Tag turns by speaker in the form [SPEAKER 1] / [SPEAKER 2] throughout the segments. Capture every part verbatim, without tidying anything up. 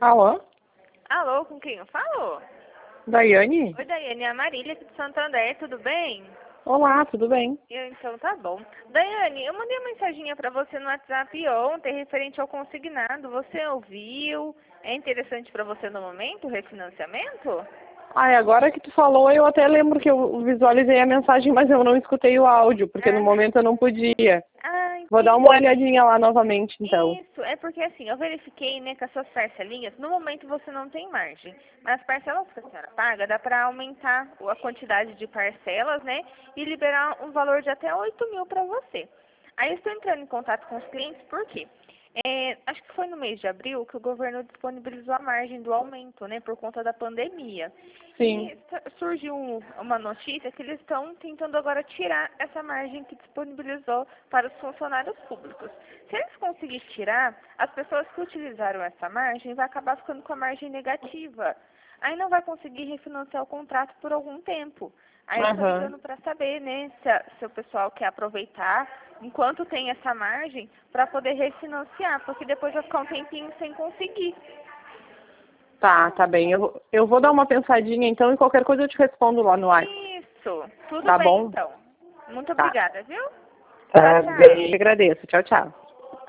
[SPEAKER 1] Alô?
[SPEAKER 2] Alô, com quem eu falo?
[SPEAKER 1] Daiane?
[SPEAKER 2] Oi, Daiane, é a Marília aqui de Santander, tudo bem?
[SPEAKER 1] Olá, tudo bem?
[SPEAKER 2] Eu, então tá bom. Daiane, eu mandei uma mensaginha pra você no WhatsApp ontem, referente ao consignado. Você ouviu? É interessante pra você no momento o refinanciamento?
[SPEAKER 1] Ah, e agora que tu falou, eu até lembro que eu visualizei a mensagem, mas eu não escutei o áudio, porque no
[SPEAKER 2] Ah.
[SPEAKER 1] momento eu não podia.
[SPEAKER 2] Ah,
[SPEAKER 1] Vou dar uma olhadinha lá novamente, então.
[SPEAKER 2] Isso, é porque assim, eu verifiquei, né, que as suas parcelinhas, no momento você não tem margem, mas as parcelas que a senhora paga, dá para aumentar a quantidade de parcelas, né, e liberar um valor de até oito mil para você. Aí eu estou entrando em contato com os clientes, por quê? É, acho que foi no mês de abril que o governo disponibilizou a margem do aumento, né, por conta da pandemia.
[SPEAKER 1] Sim.
[SPEAKER 2] E surgiu uma notícia que eles estão tentando agora tirar essa margem que disponibilizou para os funcionários públicos. Se eles conseguirem tirar, as pessoas que utilizaram essa margem vão acabar ficando com a margem negativa. Aí não vai conseguir refinanciar o contrato por algum tempo. Aí eu estou
[SPEAKER 1] Aham.
[SPEAKER 2] ligando para saber, né, se, a, se o pessoal quer aproveitar enquanto tem essa margem para poder refinanciar, porque depois vai ficar um tempinho sem conseguir.
[SPEAKER 1] Tá, tá bem. Eu, vou- eu vou dar uma pensadinha, então, e qualquer coisa eu te respondo lá no WhatsApp.
[SPEAKER 2] Isso, tudo
[SPEAKER 1] Tá
[SPEAKER 2] bem
[SPEAKER 1] bom?
[SPEAKER 2] então. Muito
[SPEAKER 1] Tá.
[SPEAKER 2] obrigada, viu?
[SPEAKER 1] Tá
[SPEAKER 2] Tchau, tchau.
[SPEAKER 1] bem. Agradeço. Tchau, tchau.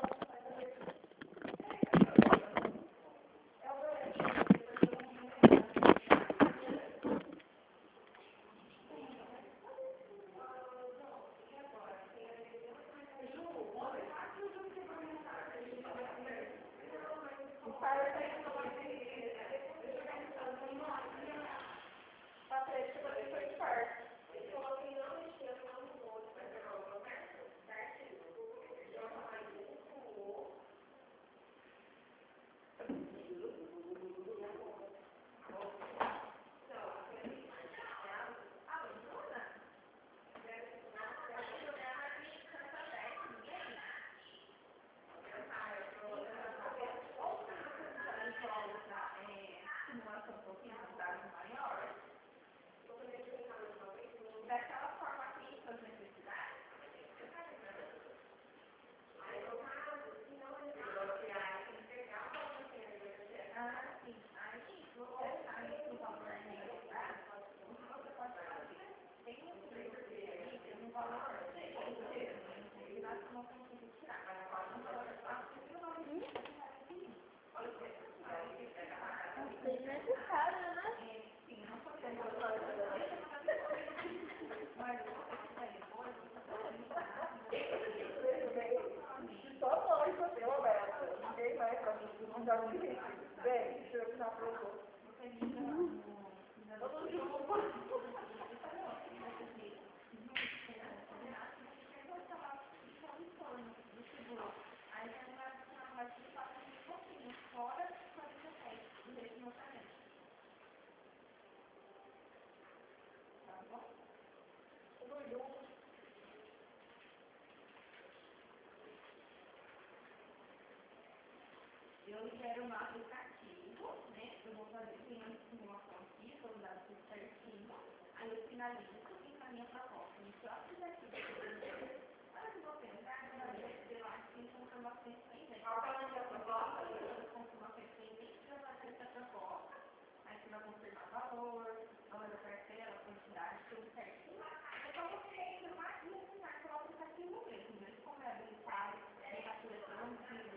[SPEAKER 2] Eu quero um aplicativo, né? Eu vou fazer tem uma simulação aqui, são os dados tudo certinho. Aí eu finalizo e encaminho para a proposta. No próprio aplicativo, para que você entrar, você vai receber lá cinco informações pendentes. Qual é a proposta? Informações pendentes, você vai ter essa proposta. Aí você vai confirmar o valor, valor da parcela, a quantidade, tudo certinho. É só você ainda mais e assinar pelo aplicativo mesmo, né? Como é habilitado, é fatura eletrônica,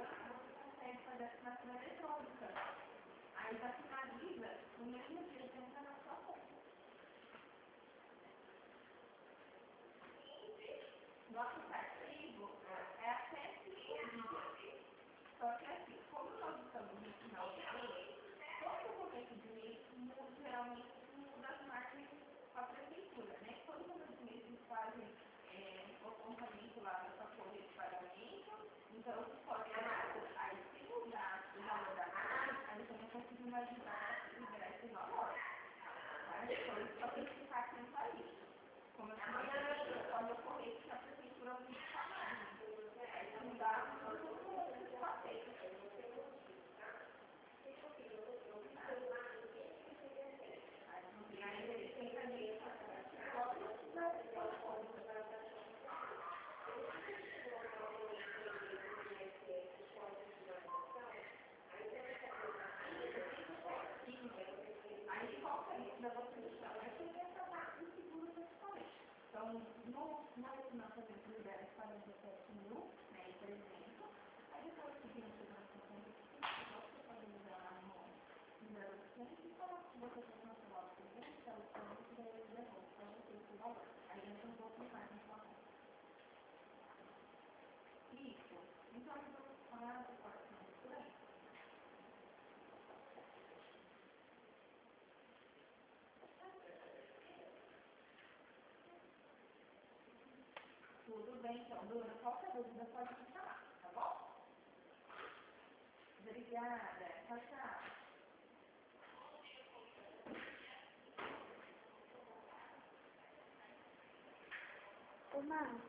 [SPEAKER 2] consegue fazer assinatura eletrônica. Aí já finaliza no mesmo dia que entra na sua conta. Nosso arquivo é até cinco dias. Só que assim, como nós estamos no final do mês, todo começo de mês muda, geralmente muda as margens com a prefeitura, né? Todo começo de mês eles fazem é, o apontamento lá da sua folha de pagamento, então você pode aí se mudar o valor da margem, aí você não conseguiu ajudar a liberar esse valor. Mas depois só tem que ficar atento a isso. Como eu falei, pode ocorrer que a prefeitura mude a margem. Aí se mudar, todo mundo passeia. Aí ele tem também na lei do financiamento libera quarenta e sete mil, né, e trezentos. Aí depois que vem chegando a cinquenta e cinco, você pode liberar no número oitocentos e falar que você tem cancelar o trezentos, que é o trezentos, daí ele devolve para você esse valor. Aí entra um pouco mais na sua conta. Isso. Então, eu vou falar do próximo por aí. Tudo bem, então, Bruna, qualquer dúvida pode me chamar, tá bom? Obrigada, tchau, tchau. Ô, Mar.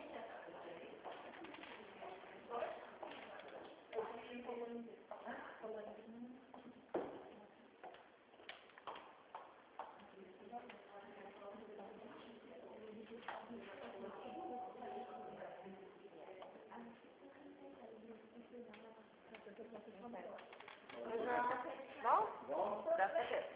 [SPEAKER 1] Bom? Bom, graças a Deus.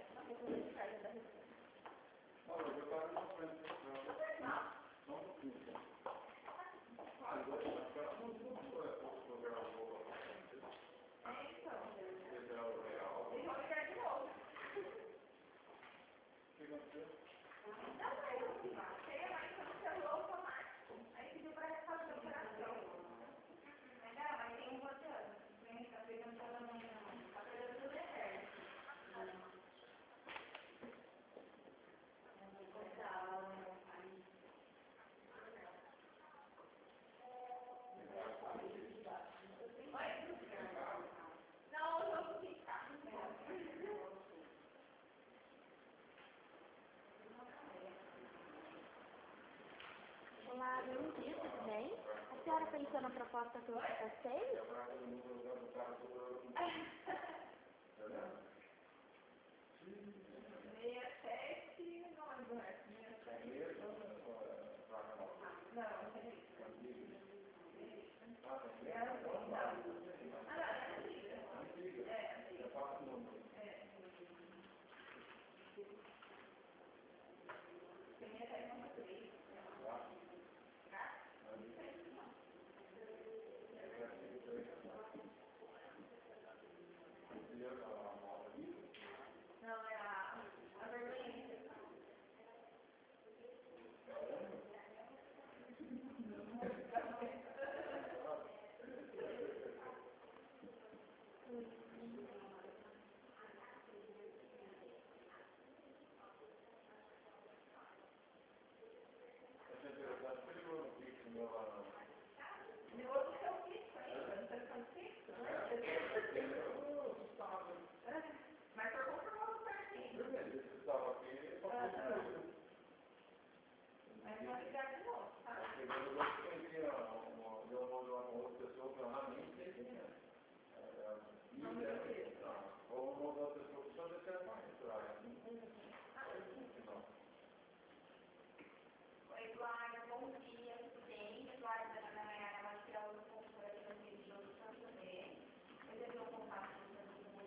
[SPEAKER 2] Olá, bom dia, tudo bem? A senhora pensou na proposta que eu passei? Meia sete, não é do resto, meia sete. Não, é isso. Não, é a, a vermelha. Meu outro é o fixo ainda, não está ficando fixo, né? Mas foi confirmado certinho. Mas vai ligar de novo, tá? Não me deu. Oi, Eduardo, bom dia, tudo bem? Eduardo, da Ana Mayara, ela tirou o consultor aqui no Rio de Janeiro. Eu devia um contato com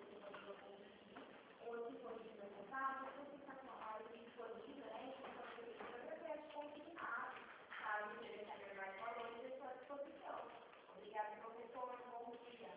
[SPEAKER 2] o hoje foi o meu contato, eu vou ficar com a área disponível, né? Eu quero te confirmar, caso o diretor mais valores, eu estou à disposição. Obrigada, professor, bom dia.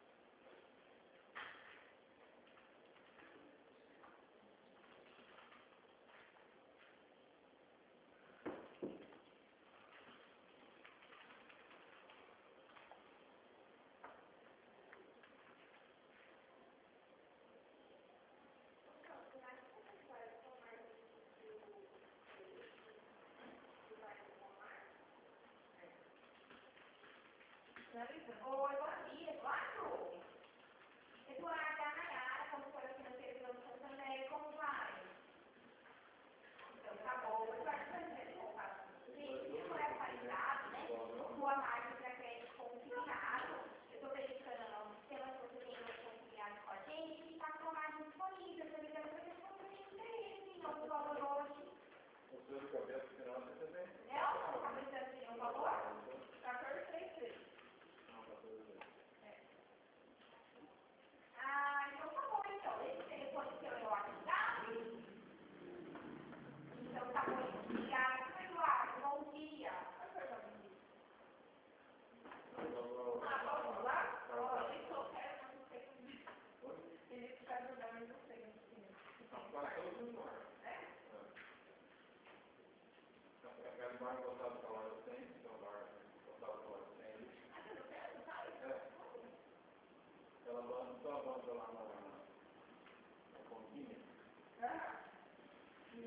[SPEAKER 2] Oi, bom dia, Eduardo. Eduardo, a Nayara, como foi financeira do Banco Santander, como vai? Então, tá bom. Eduardo, por exemplo, se for atualizado, né, sua margem para crédito consignado, eu estou verificando no sistema que você tem hoje consignado com a gente, e está com a margem disponível, eu estou ligando para ver se você tem interesse em novo valor hoje.
[SPEAKER 3] O senhor de cabeça final você também?
[SPEAKER 2] Não, não está precisando de nenhum valor? quatorze trinta e três. Ah, então tá bom, então. Esse telefone seu é o WhatsApp? Então tá bom, obrigada. Eduardo, bom dia.
[SPEAKER 3] Mar voltado para lá do centro, então o mar voltado para lá do centro. É. Ela banda, só a banda lá na, na Continha. E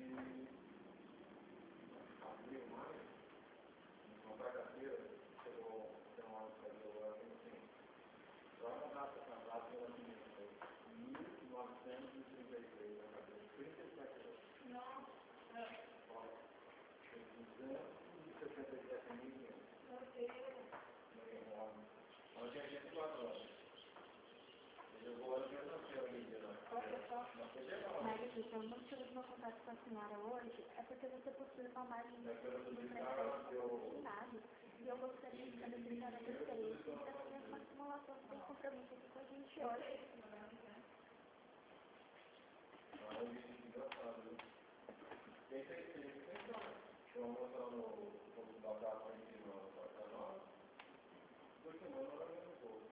[SPEAKER 3] abril, maio, na quarta-feira, chegou, tem uma hora que saiu agora, assim, só na data, na data do nascimento, mil novecentos e trinta e três, na cabeça, trinta e sete anos. Nossa! Olha, duzentos e sessenta e sete mil e onde a gente falou. Eu vou hoje eu não sei o vídeo lá.
[SPEAKER 2] Mas aqui, se eu não tive meu contato com a senhora hoje, é porque você possui uma margem de pré-determinado. E eu gostaria de saber se a senhora gostaria de fazer uma simulação sem compromisso aqui com a gente hoje.
[SPEAKER 3] Ah, eu disse que engraçado. Quem tem que ir, tem que ir. Estou mostrando o batata aqui no canal. Do que não, não é um pouco.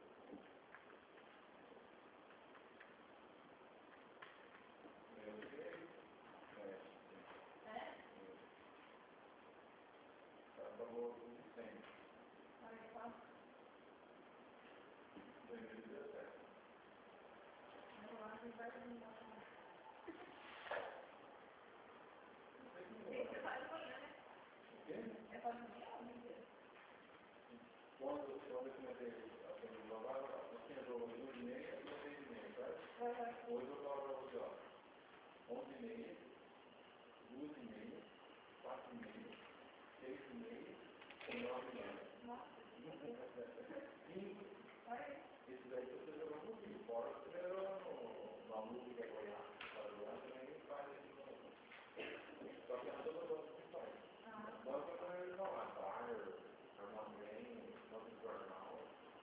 [SPEAKER 3] Eu sei. É. É? Acabou tudo sem. Olha só. dois mil e dezessete. Eu acho que vai terminar. Quando eu comecei a fazer o trabalho, eu tinha jogo de duas e meia e seis e meia, certo? Hoje eu falo para você, ó, onze e meia, duas e meia, quatro e meia, seis e meia e nove e meia. Cinco. Esse daí você jogou um pouquinho, fora você vai jogar na música, Goiás, para jogar também faz isso. Só que é toda coisa que faz. Nós vamos falar, bar, armazém, nosso jornal.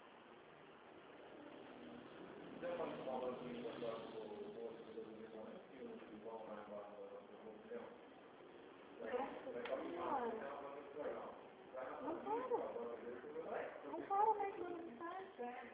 [SPEAKER 3] Tem uma escola de agora do posto do Limão, que o vão lá embaixo do Limão. Vai caminhar, então vai ser legal.
[SPEAKER 2] Não para. Não para mais de mensagem.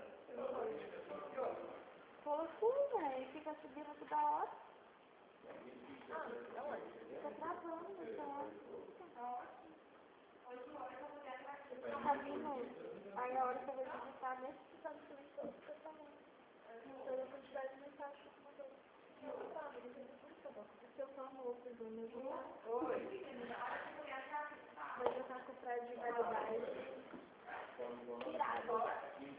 [SPEAKER 2] Falou sim, velho. Fica subindo toda hora. Ah, não é. Fica travando essa hora. Tá ótimo. oito horas eu vou ter a tá vindo. Aí a hora que eu vou digitar nesse episódio também estou também. Então a quantidade de mensagens que eu mandei. Não sabe, ele tem que ser bom. Se eu falo outro do meu jornal. Oi. Vai jogar com o Fred de verdade. Irado.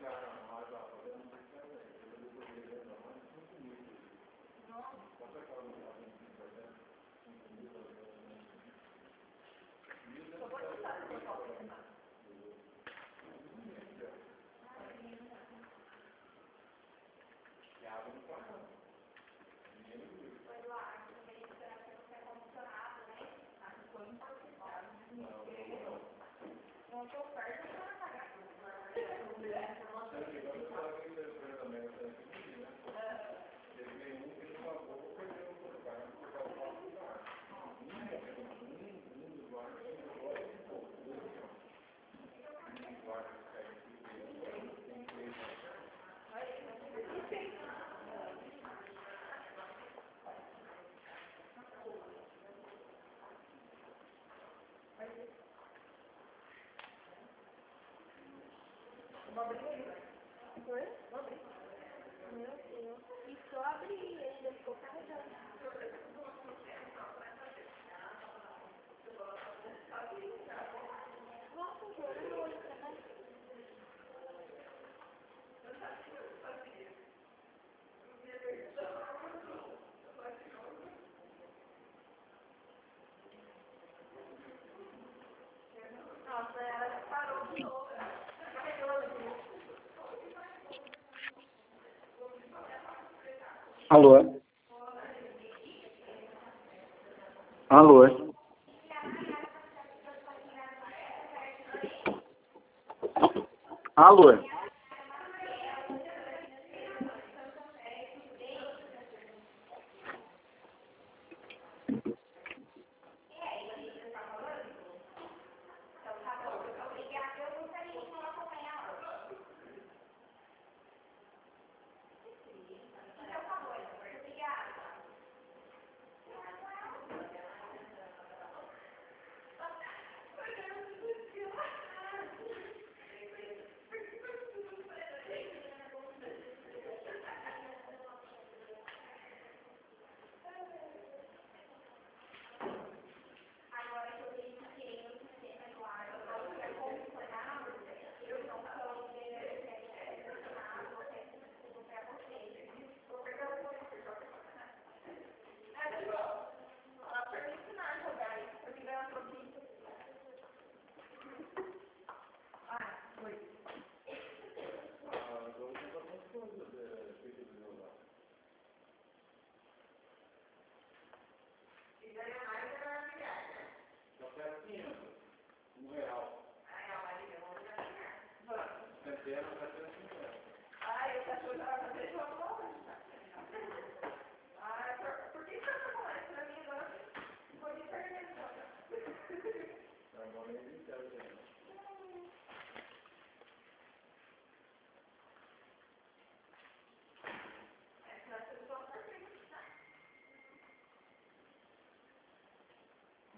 [SPEAKER 2] Não estou perto para pagar Foi? Meu Deus. E só abri ele, ele ficou carregando. Nossa, agora eu olho pra mais. Nossa, ela parou de novo.
[SPEAKER 4] Alô? Alô? Alô?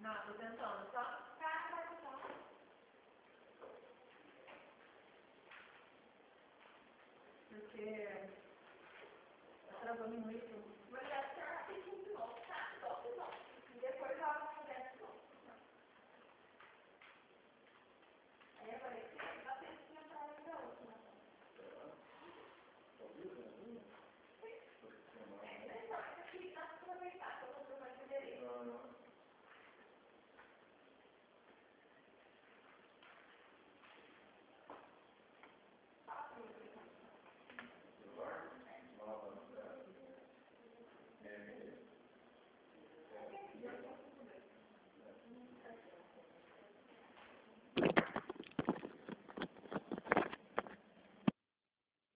[SPEAKER 2] Não, tô tentando. Só tá, vai só. Porque tá travando muito.